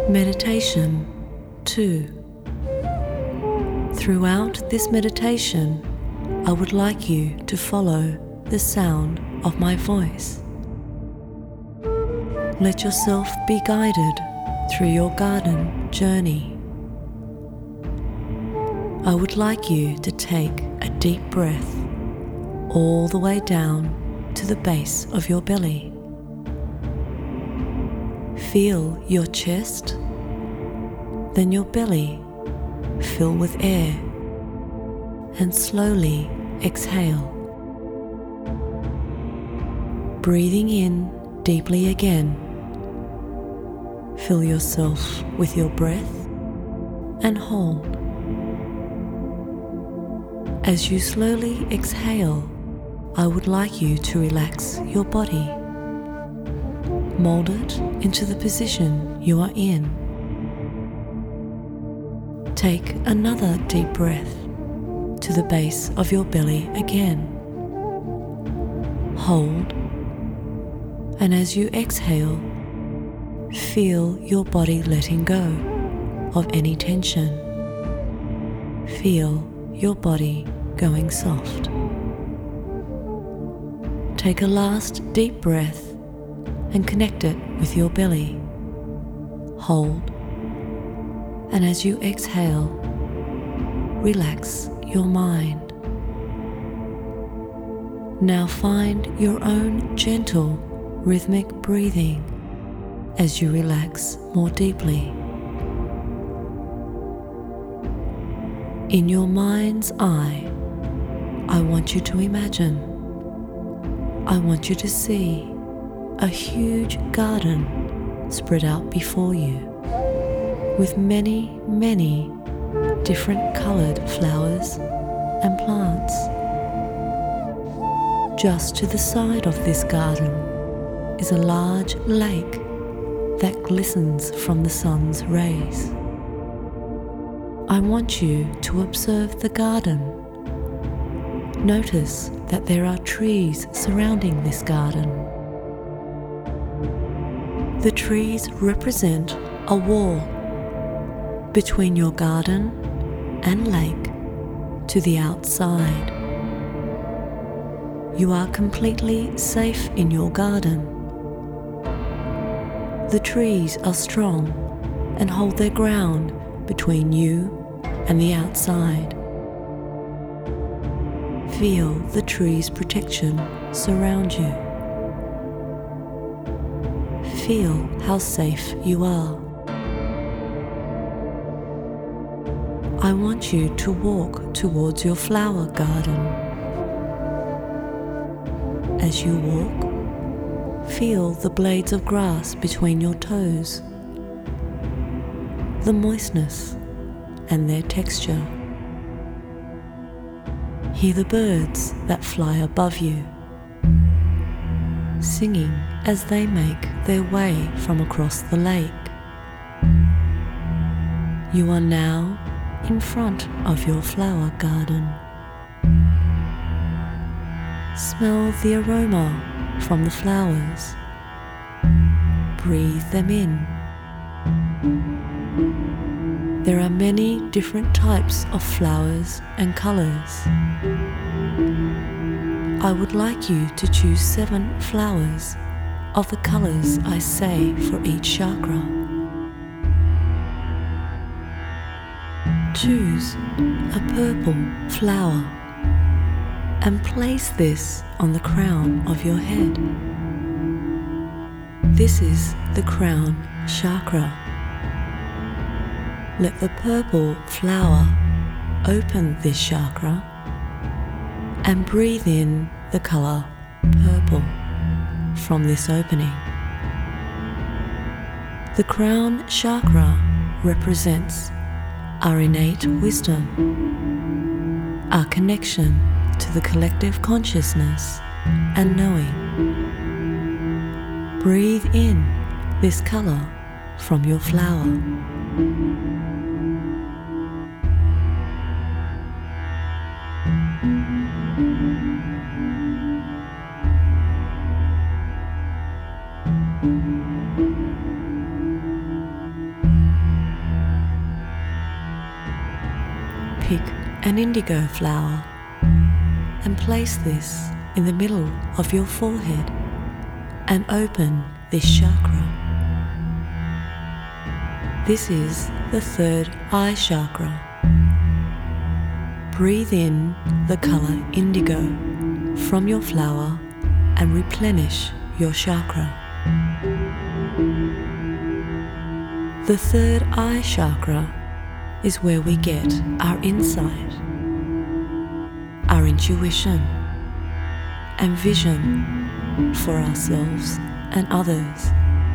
Meditation 2. Throughout this meditation, I would like you to follow the sound of my voice. Let yourself be guided through your garden journey. I would like you to take a deep breath all the way down to the base of your belly. Feel your chest, then your belly fill with air, and slowly exhale. Breathing in deeply again, fill yourself with your breath and hold. As you slowly exhale, I would like you to relax your body. Mold it into the position you are in. Take another deep breath to the base of your belly again. Hold, and as you exhale, feel your body letting go of any tension. Feel your body going soft. Take a last deep breath and connect it with your belly. Hold, and as you exhale, relax your mind. Now find your own gentle, rhythmic breathing as you relax more deeply. In your mind's eye, I want you to imagine. I want you to see a huge garden spread out before you with many, many different colored flowers and plants. Just to the side of this garden is a large lake that glistens from the sun's rays. I want you to observe the garden. Notice that there are trees surrounding this garden. The trees represent a wall between your garden and lake to the outside. You are completely safe in your garden. The trees are strong and hold their ground between you and the outside. Feel the trees' protection surround you. Feel how safe you are. I want you to walk towards your flower garden. As you walk, feel the blades of grass between your toes, the moistness and their texture. Hear the birds that fly above you, singing as they make their way from across the lake. You are now in front of your flower garden. Smell the aroma from the flowers. Breathe them in. There are many different types of flowers and colors. I would like you to choose 7 flowers of the colors I say for each chakra. Choose a purple flower and place this on the crown of your head. This is the crown chakra. Let the purple flower open this chakra and breathe in the color purple from this opening. The crown chakra represents our innate wisdom, our connection to the collective consciousness and knowing. Breathe in this color from your flower. pick an indigo flower and place this in the middle of your forehead and open this chakra. This is the third eye chakra. Breathe in the color indigo from your flower and replenish your chakra. The third eye chakra is where we get our insight, our intuition, and vision for ourselves and others.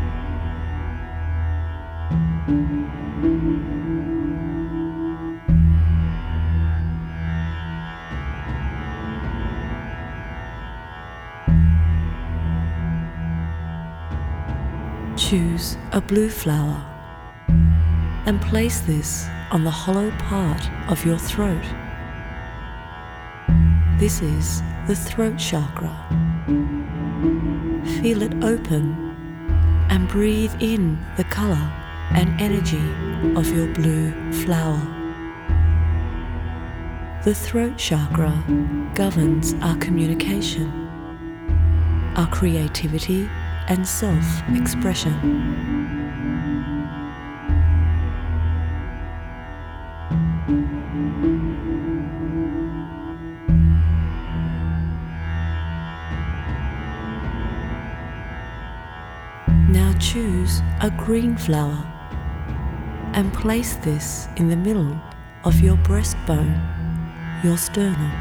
Choose a blue flower and place this on the hollow part of your throat. This is the throat chakra. Feel it open and breathe in the color and energy of your blue flower. The throat chakra governs our communication, our creativity and self-expression. Now choose a green flower and place this in the middle of your breastbone, your sternum.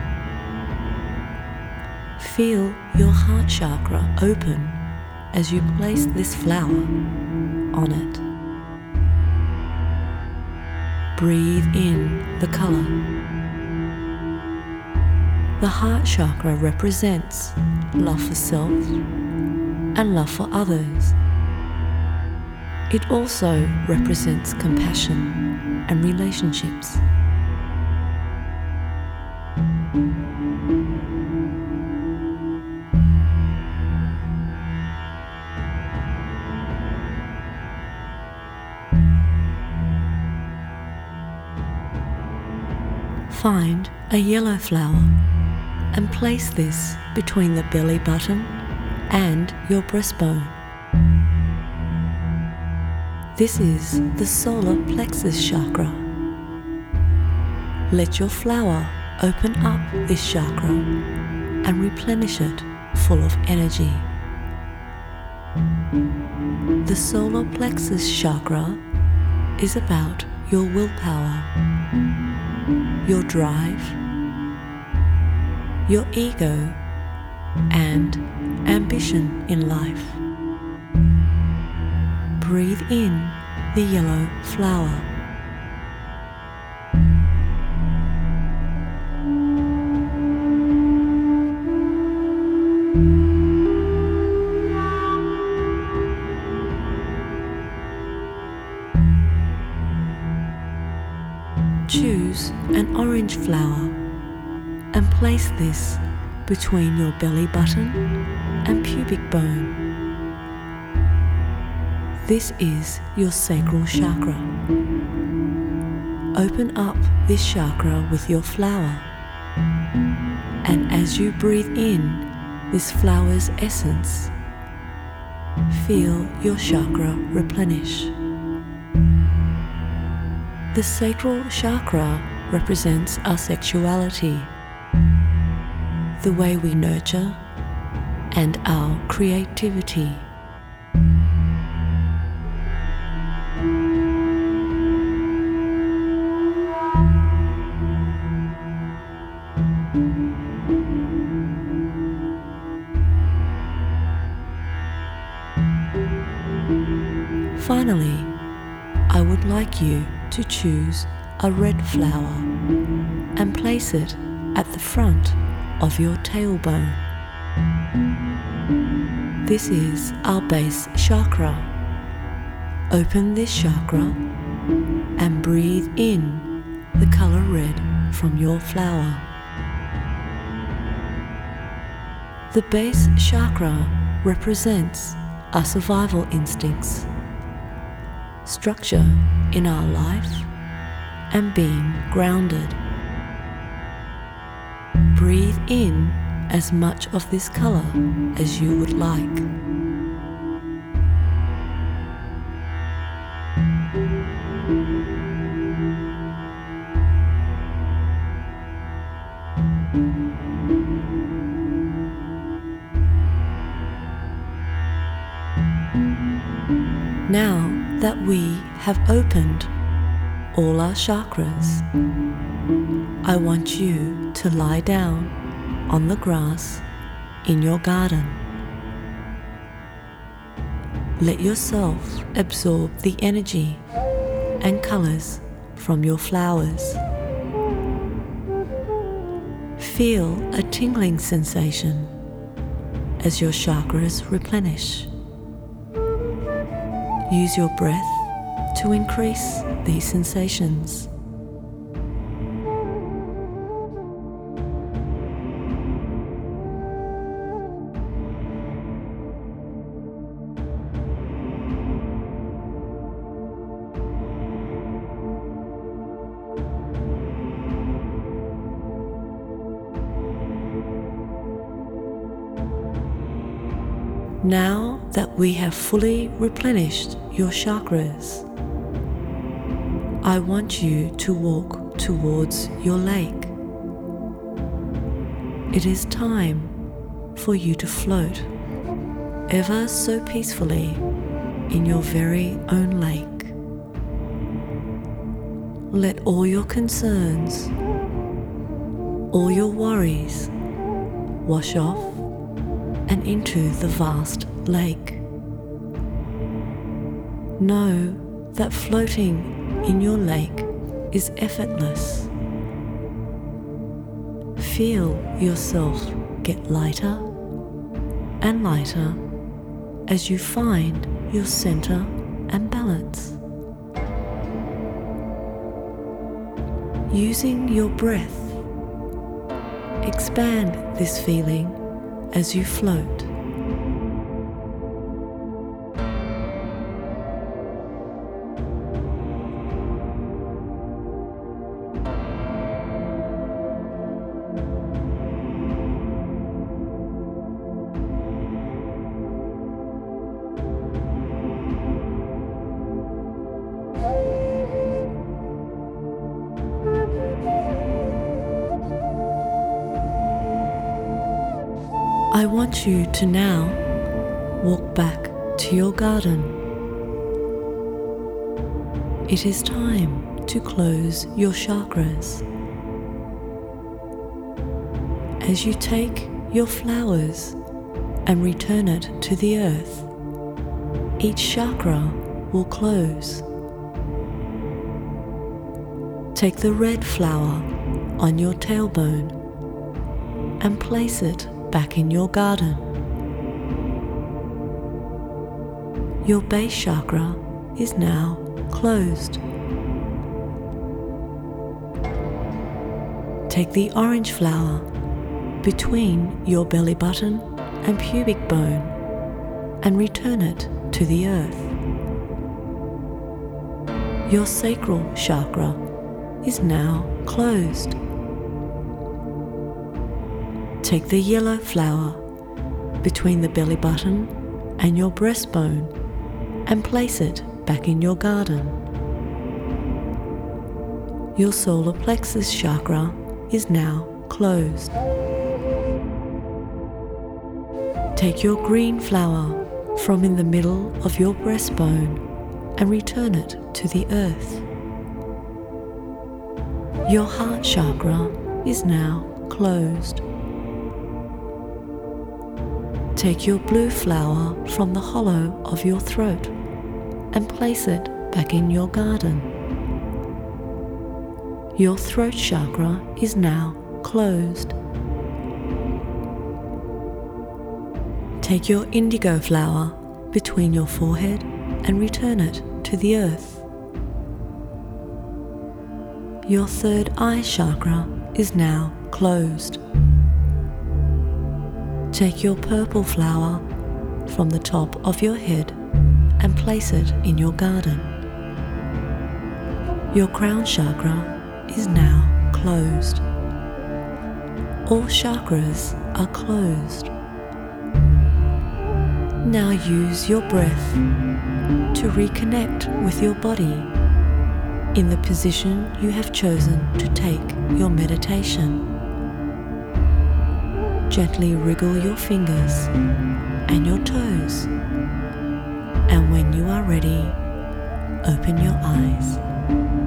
Feel your heart chakra open as you place this flower on it. Breathe in the color. The heart chakra represents love for self and love for others. It also represents compassion and relationships. Find a yellow flower and place this between the belly button and your breastbone. This is the solar plexus chakra. Let your flower open up this chakra and replenish it full of energy. The solar plexus chakra is about your willpower, your drive, your ego, and ambition in life. Breathe in the yellow flower. Choose an orange flower and place this between your belly button and pubic bone. This is your sacral chakra. Open up this chakra with your flower, and as you breathe in this flower's essence, feel your chakra replenish. The sacral chakra represents our sexuality, the way we nurture, and our creativity. Finally, I would like you to choose a red flower and place it at the front of your tailbone. This is our base chakra. Open this chakra and breathe in the color red from your flower. The base chakra represents our survival instincts, structure in our life, and being grounded. Breathe in as much of this color as you would like. Now that we have opened all our chakras, I want you to lie down on the grass in your garden. Let yourself absorb the energy and colors from your flowers. Feel a tingling sensation as your chakras replenish. Use your breath to increase these sensations. Now that we have fully replenished your chakras, I want you to walk towards your lake. It is time for you to float ever so peacefully in your very own lake. Let all your concerns, all your worries wash off and into the vast lake. Know that floating in your lake is effortless. Feel yourself get lighter and lighter as you find your center and balance. Using your breath, expand this feeling as you float. I want you to now walk back to your garden. It is time to close your chakras. As you take your flowers and return it to the earth, each chakra will close. Take the red flower on your tailbone and place it back in your garden. Your base chakra is now closed. Take the orange flower between your belly button and pubic bone and return it to the earth. Your sacral chakra is now closed. Take the yellow flower between the belly button and your breastbone and place it back in your garden. Your solar plexus chakra is now closed. Take your green flower from in the middle of your breastbone and return it to the earth. Your heart chakra is now closed. Take your blue flower from the hollow of your throat and place it back in your garden. Your throat chakra is now closed. Take your indigo flower between your forehead and return it to the earth. Your third eye chakra is now closed. Take your purple flower from the top of your head and place it in your garden. Your crown chakra is now closed. All chakras are closed. Now use your breath to reconnect with your body in the position you have chosen to take your meditation. Gently wriggle your fingers and your toes, and when you are ready, open your eyes.